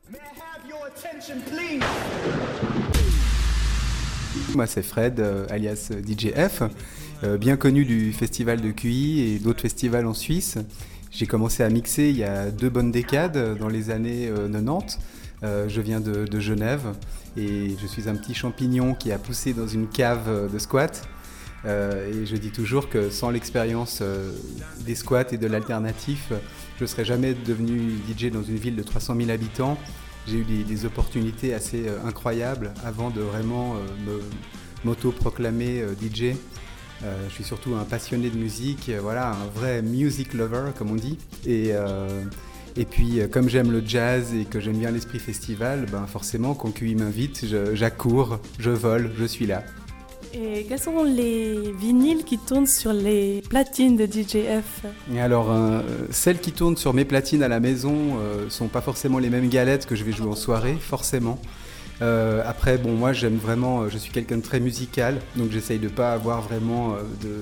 Moi c'est Fred, alias DJF, bien connu du festival de QI et d'autres festivals en Suisse. J'ai commencé à mixer il y a 2 bonnes décades, dans les années 90. Je viens de Genève et je suis un petit champignon qui a poussé dans une cave de squat. Et je dis toujours que sans l'expérience des squats et de l'alternatif, je ne serais jamais devenu DJ dans une ville de 300 000 habitants. J'ai eu des opportunités assez incroyables avant de vraiment m'auto-proclamer DJ. Je suis surtout un passionné de musique, voilà, un vrai music lover comme on dit. Et puis comme j'aime le jazz et que j'aime bien l'esprit festival, ben forcément quand QI m'invite, j'accours, je vole, je suis là. Et quels sont les vinyles qui tournent sur les platines de DJF ? Et alors, celles qui tournent sur mes platines à la maison sont pas forcément les mêmes galettes que je vais jouer en soirée, forcément. Après, bon, moi j'aime vraiment, je suis quelqu'un de très musical, donc j'essaye de pas avoir vraiment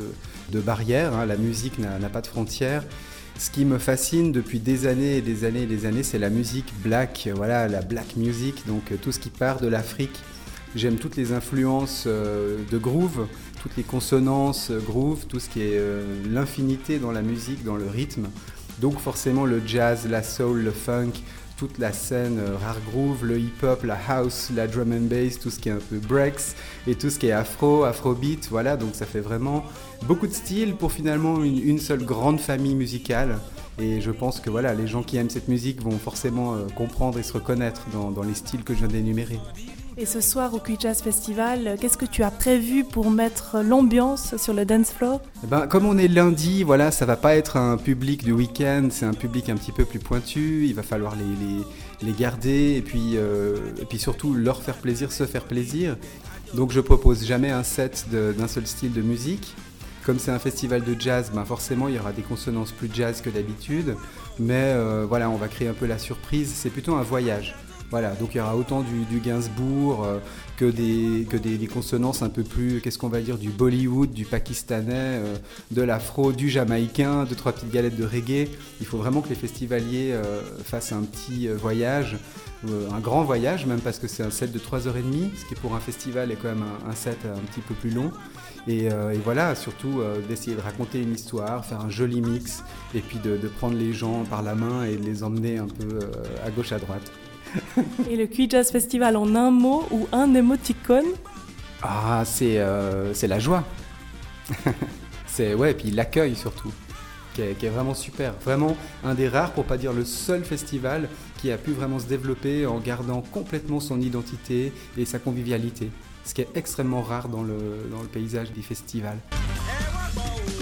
de barrières, hein. La musique n'a pas de frontières. Ce qui me fascine depuis des années et des années et des années, c'est la musique black, voilà, la black music, donc tout ce qui part de l'Afrique. J'aime toutes les influences de groove, toutes les consonances groove, tout ce qui est l'infinité dans la musique, dans le rythme. Donc forcément le jazz, la soul, le funk, toute la scène rare groove, le hip-hop, la house, la drum and bass, tout ce qui est un peu breaks et tout ce qui est afrobeat, voilà. Donc ça fait vraiment beaucoup de styles pour finalement une seule grande famille musicale. Et je pense que voilà, les gens qui aiment cette musique vont forcément comprendre et se reconnaître dans les styles que je viens d'énumérer. Et ce soir au QI Jazz Festival, qu'est-ce que tu as prévu pour mettre l'ambiance sur le dance floor ? Comme on est lundi, voilà, ça va pas être un public du week-end, c'est un public un petit peu plus pointu, il va falloir les garder et puis surtout leur faire plaisir, se faire plaisir. Donc je propose jamais un set d'un seul style de musique. Comme c'est un festival de jazz, forcément il y aura des consonances plus jazz que d'habitude, mais voilà, on va créer un peu la surprise, c'est plutôt un voyage. Voilà, donc il y aura autant du Gainsbourg que des consonances un peu plus, qu'est-ce qu'on va dire, du Bollywood, du pakistanais, de l'afro, du jamaïcain, 2-3 petites galettes de reggae. Il faut vraiment que les festivaliers fassent un petit voyage, un grand voyage même, parce que c'est un set de 3h30, ce qui pour un festival est quand même un set un petit peu plus long. Et voilà, surtout d'essayer de raconter une histoire, faire un joli mix, et puis de prendre les gens par la main et de les emmener un peu à gauche, à droite. Et le QI Jazz Festival en un mot ou un émoticône ? Ah, c'est la joie. Et puis l'accueil surtout, qui est vraiment super. Vraiment un des rares, pour pas dire le seul festival, qui a pu vraiment se développer en gardant complètement son identité et sa convivialité. Ce qui est extrêmement rare dans le paysage des festivals.